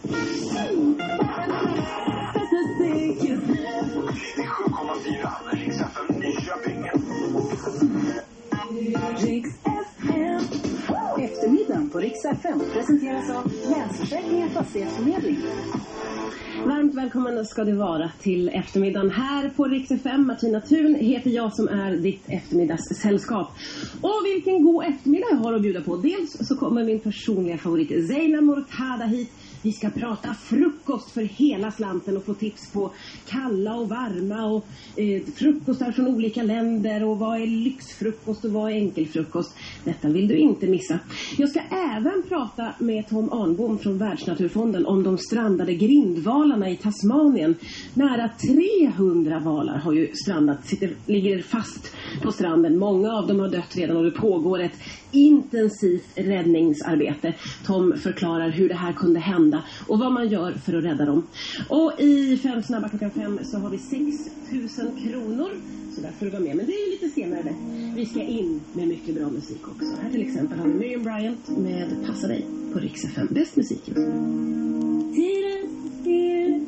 Eftermiddagen på Rix FM presenteras av Länsförsäkringar Fastighetsförmedling. Varmt välkommen ska det vara till eftermiddagen här på Rix FM. Martina Thun heter jag som är ditt eftermiddagssällskap. Och vilken god eftermiddag jag har att bjuda på. Dels så kommer min personliga favorit Zeina Mortada hit. Vi ska prata frukost för hela slanten och få tips på kalla och varma och frukostar från olika länder och vad är lyxfrukost och vad är enkelfrukost. Detta vill du inte missa. Jag ska även prata med Tom Arnbom från Världsnaturfonden om de strandade grindvalarna i Tasmanien. Nära 300 valar har ju strandat, ligger fast på stranden. Många av dem har dött redan och det pågår ett intensivt räddningsarbete. Tom förklarar hur det här kunde hända och vad man gör för att rädda dem. Och i 5 snabba klockan 5 så har vi 6 000 kronor. Så där får du vara med. Men det är ju lite senare. Vi ska in med mycket bra musik också. Här till exempel har vi Miriam Bryant med Passa dig på Rix FM. Bäst musik just nu. Tiden still.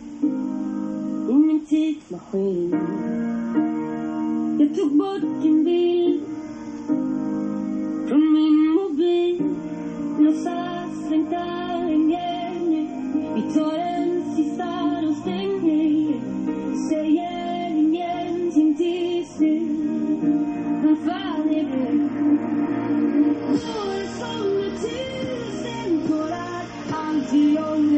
Ingen tidsmaskin. Jag tog bort en bild från min mobil. Någonstans längtar igen. Vi tar en sista och stänger. Säger ingenting till slut. Men fan är du? År som 1000 tårar. Alltid om